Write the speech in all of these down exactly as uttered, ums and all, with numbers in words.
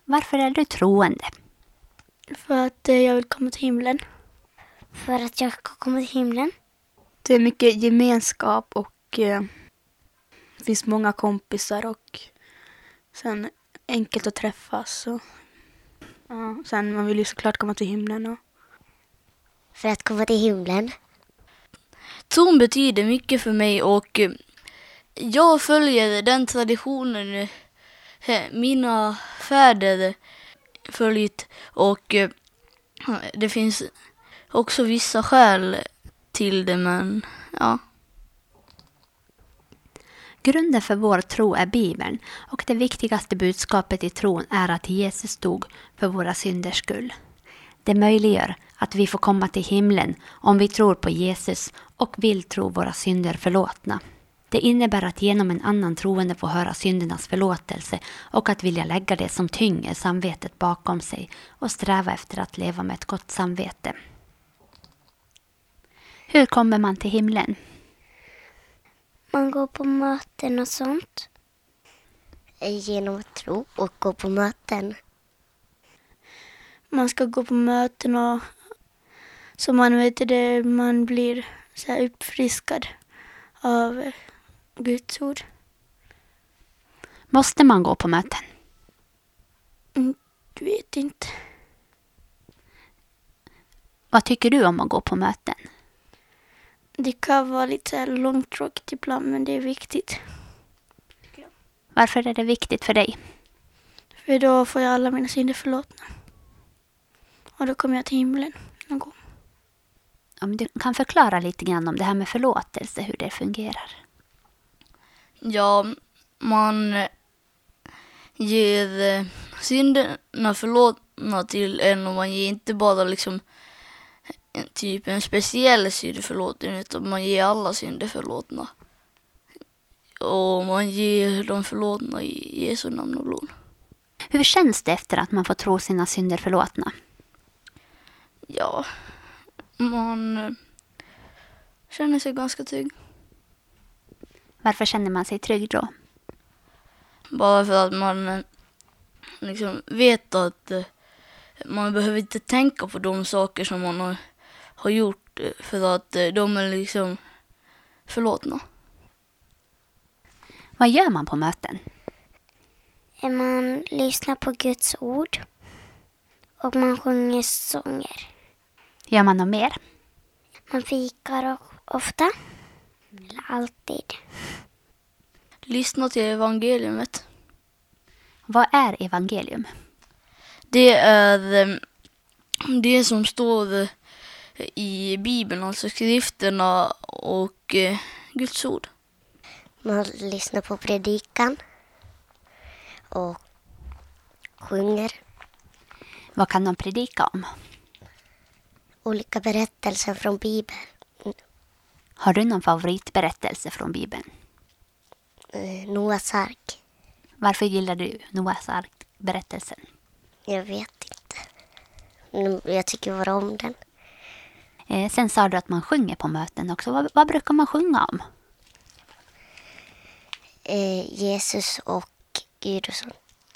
Varför är du troende? För att eh, jag vill komma till himlen. För att jag ska komma till himlen. Det är mycket gemenskap och eh, det finns många kompisar och sen enkelt att träffas. Och, ja, sen man vill ju såklart komma till himlen. Och... För att komma till himlen. Tron betyder mycket för mig och eh, jag följer den traditionen eh, mina fäder följt och eh, det finns också vissa skäl till det, men ja. Grunden för vår tro är Bibeln och det viktigaste budskapet i tron är att Jesus dog för våra synders skull. Det möjliggör att vi får komma till himlen om vi tror på Jesus och vill tro våra synder förlåtna. Det innebär att genom en annan troende få höra syndernas förlåtelse och att vilja lägga det som tynger samvetet bakom sig och sträva efter att leva med ett gott samvete. Hur kommer man till himlen? Man går på möten och sånt. Genom att tro och gå på möten. Man ska gå på möten och så man vet det, man blir så här uppfriskad av eh, Guds ord. Måste man gå på möten? Mm, du vet inte. Vad tycker du om att gå på möten? Det kan vara lite så här långtråkigt ibland, men det är viktigt. Varför är det viktigt för dig? För då får jag alla mina synder förlåtna. Och då kommer jag till himlen någon gång. Om du kan förklara lite grann om det här med förlåtelse, hur det fungerar. Ja, man ger eh, synderna förlåtna till en och man ger inte bara liksom en, typ en speciell synd förlåtning utan man ger alla synder förlåtna. Och man ger dem förlåtna i Jesu namn och blod. Hur känns det efter att man får tro sina synder förlåtna? Ja, man eh, känner sig ganska trygg. Varför känner man sig trygg då? Bara för att man eh, liksom vet att eh, man behöver inte tänka på de saker som man har, har gjort eh, för att eh, de är liksom förlåtna. Vad gör man på möten? Man lyssnar på Guds ord. Och man sjunger sånger. Gör man något mer? Man fikar ofta. Eller alltid. Lyssna till evangeliumet. Vad är evangelium? Det är eh, det som står eh, i Bibeln, alltså skrifterna och eh, Guds ord. Man lyssnar på predikan. Och sjunger. Vad kan de predika om? Olika berättelser från Bibeln. Har du någon favoritberättelse från Bibeln? Eh, Noas ark. Varför gillar du Noas ark-berättelsen? Jag vet inte. Men jag tycker bara om den. Eh, sen sa du att man sjunger på möten också. Vad, vad brukar man sjunga om? Eh, Jesus och Gud och sånt.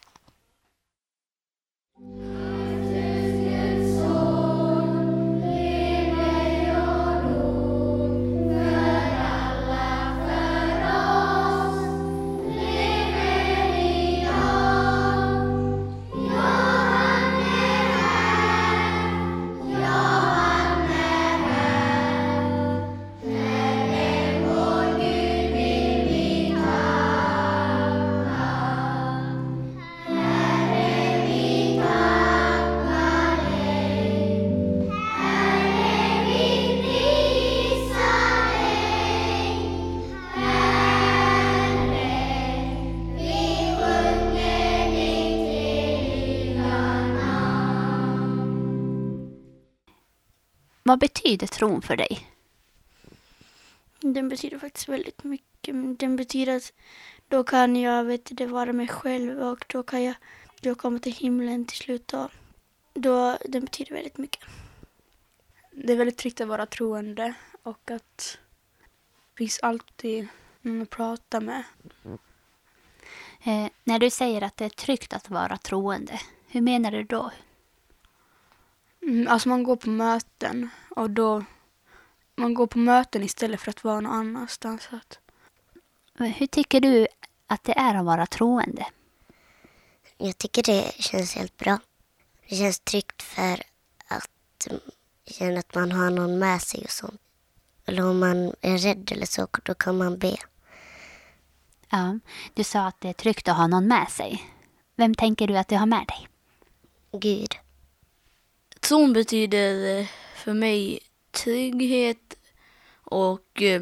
Vad betyder tron för dig? Den betyder faktiskt väldigt mycket. Den betyder att då kan jag vet det vara mig själv och då kan jag då komma till himlen till slut. Och då, den betyder väldigt mycket. Det är väldigt tryggt att vara troende och att det finns alltid någon att prata med. Eh, när du säger att det är tryggt att vara troende, Hur menar du då? Mm, alltså man går på möten och då man går på möten istället för att vara någon annanstans. Att... Hur tycker du att det är att vara troende? Jag tycker det känns helt bra. Det känns tryggt för att känna att man har någon med sig och sånt. Eller om man är rädd eller så, då kan man be. Ja, du sa att det är tryggt att ha någon med sig. Vem tänker du att du har med dig? Gud. Tron betyder för mig trygghet och eh,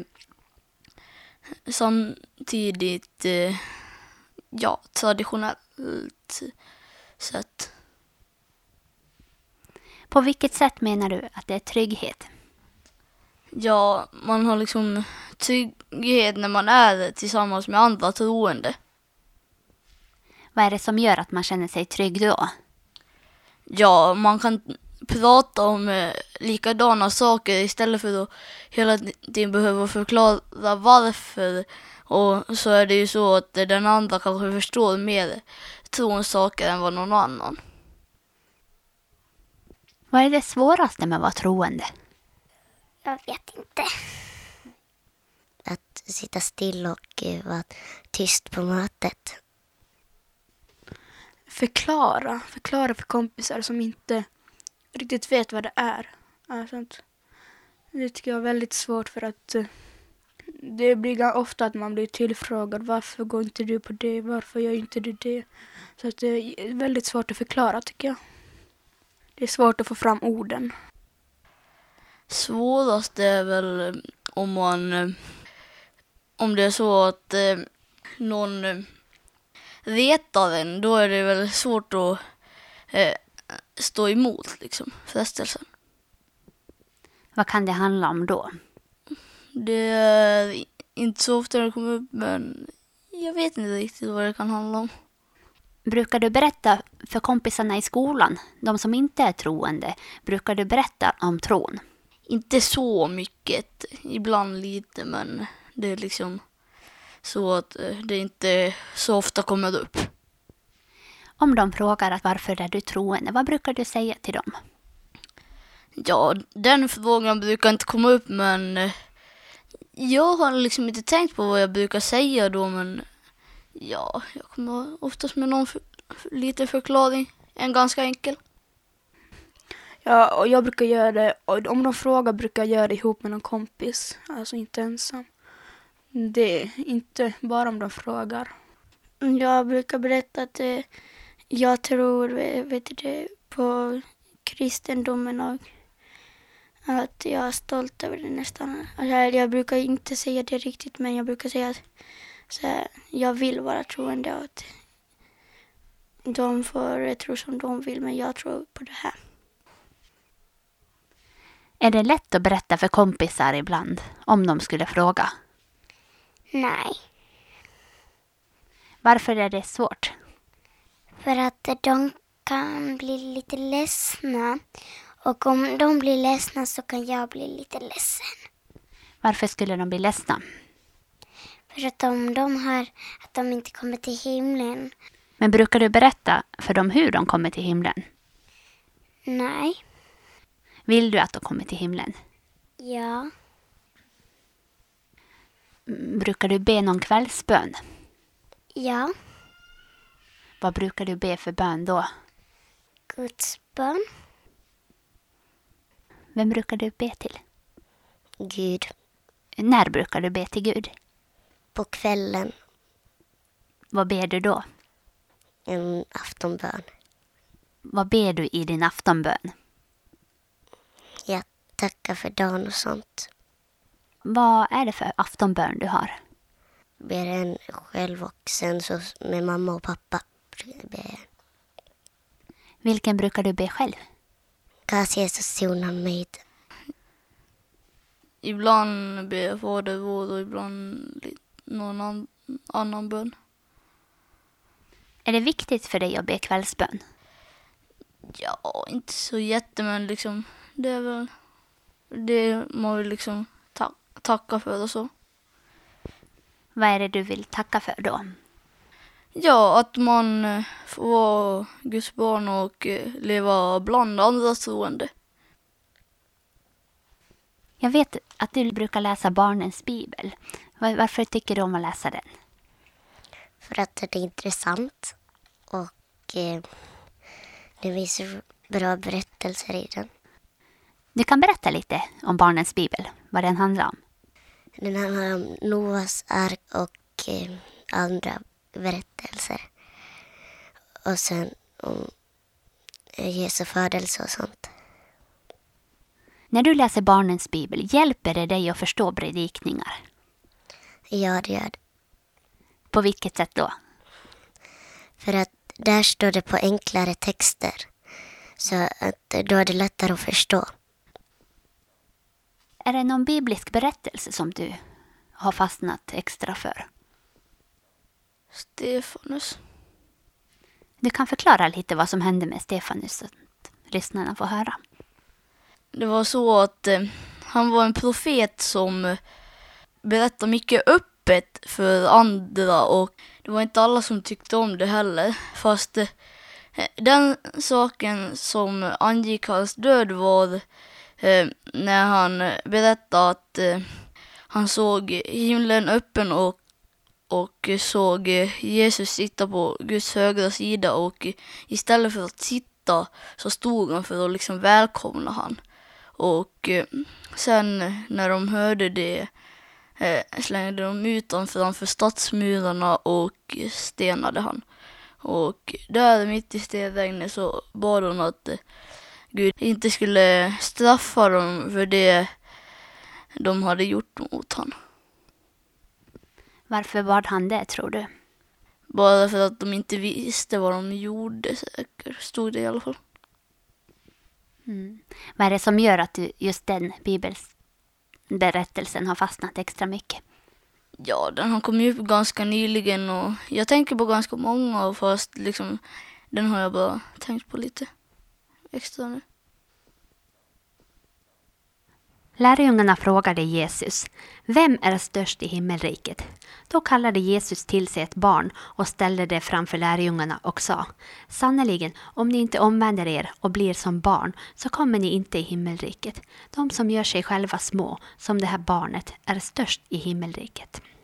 samtidigt eh, ja, traditionellt sätt. På vilket sätt menar du att det är trygghet? Ja, man har liksom trygghet när man är tillsammans med andra troende. Vad är det som gör att man känner sig trygg då? Ja, man kan prata om eh, likadana saker istället för att hela tiden behöva förklara varför. Och så är det ju så att den andra kanske förstår mer trons saker än vad någon annan. Vad är det svåraste med att vara troende? Jag vet inte. Att sitta still och eh, vara tyst på mötet. Förklara. Förklara för kompisar som inte riktigt vet vad det är. Alltså, det tycker jag är väldigt svårt för att eh, det blir ofta att man blir tillfrågad. Varför går inte du på det? Varför gör inte du det? Så att det är väldigt svårt att förklara tycker jag. Det är svårt att få fram orden. Svårast är väl om man om det är så att eh, någon eh, retar en, då är det väl svårt att eh, stå emot liksom frestelsen. Vad kan det handla om då? Det är inte så ofta det kommer upp, men jag vet inte riktigt vad det kan handla om. Brukar du berätta för kompisarna i skolan, de som inte är troende, brukar du berätta om tron? Inte så mycket, ibland lite, men det är liksom så att det inte så ofta kommer upp. Om de frågar att varför är du troende, vad brukar du säga till dem? Ja, den frågan brukar inte komma upp, men jag har liksom inte tänkt på vad jag brukar säga då, men ja, jag kommer oftast med någon för, för, lite förklaring, en ganska enkel. Ja, och jag brukar göra det, och om de frågar brukar jag göra det ihop med någon kompis, alltså inte ensam. Det är inte bara om de frågar. Jag brukar berätta att eh, jag tror vet du, på kristendomen och att jag är stolt över det nästan. Jag, jag brukar inte säga det riktigt, men jag brukar säga att så här, jag vill vara troende och att de får tro som de vill, men jag tror på det här. Är det lätt att berätta för kompisar ibland, om de skulle fråga? Nej. Varför är det svårt? För att de kan bli lite ledsna. Och om de blir ledsna så kan jag bli lite ledsen. Varför skulle de bli ledsna? För att om de hör att de inte kommer till himlen. Men brukar du berätta för dem hur de kommer till himlen? Nej. Vill du att de kommer till himlen? Ja. Brukar du be någon kvällsbön? Ja. Vad brukar du be för bön då? Guds bön. Vem brukar du be till? Gud. När brukar du be till Gud? På kvällen. Vad ber du då? En aftonbön. Vad ber du i din aftonbön? Jag tackar för dagen och sånt. Vad är det för aftonbön du har? Ber en själv och sen så med mamma och pappa. Ber jag. Vilken brukar du be själv? Gas Jesus sona mig. Ibland ber jag Fader vår och ibland någon an- annan bön. Är det viktigt för dig att be kvällsbön? Ja, inte så jätte, men liksom det är väl det man vill liksom ta- tacka för och så. Vad är det du vill tacka för då? Ja, att man eh, får vara Guds barn och eh, leva bland andra troende. Jag vet att du brukar läsa barnens bibel. Var- Varför tycker du om att läsa den? För att det är intressant och eh, det finns bra berättelser i den. Du kan berätta lite om barnens bibel, vad den handlar om. Den handlar om Noas ark och eh, andra berättelser. Och sen om eh, Jesu födelse och sånt. När du läser barnens bibel, hjälper det dig att förstå predikningar? Ja, det gör det. På vilket sätt då? För att där står det på enklare texter. Så att då är det lättare att förstå. Är det någon biblisk berättelse som du har fastnat extra för? Stefanus. Du kan förklara lite vad som hände med Stefanus så att lyssnarna får höra. Det var så att eh, han var en profet som eh, berättade mycket öppet för andra och det var inte alla som tyckte om det heller. Fast eh, den saken som angick hans död var eh, när han berättade att eh, han såg himlen öppen och, och såg eh, Jesus sitta på Guds högra sida och eh, istället för att sitta så stod han för att liksom välkomna han. Och eh, sen när de hörde det eh, slängde de ut honom framför stadsmurarna och stenade han. Och där mitt i stenregnet så bad hon att eh, Gud inte skulle straffa dem för det de hade gjort mot han. Varför bad han det, tror du? Bara för att de inte visste vad de gjorde, säkert, stod det i alla fall. Mm. Vad är det som gör att du just den bibelberättelsen har fastnat extra mycket? Ja, den har kommit upp ganska nyligen och jag tänker på ganska många fast liksom den har jag bara tänkt på lite extra nu. Lärjungarna frågade Jesus, vem är störst i himmelriket? Då kallade Jesus till sig ett barn och ställde det framför lärjungarna och sa, sannoliken, om ni inte omvänder er och blir som barn så kommer ni inte i himmelriket. De som gör sig själva små, som det här barnet, är störst i himmelriket.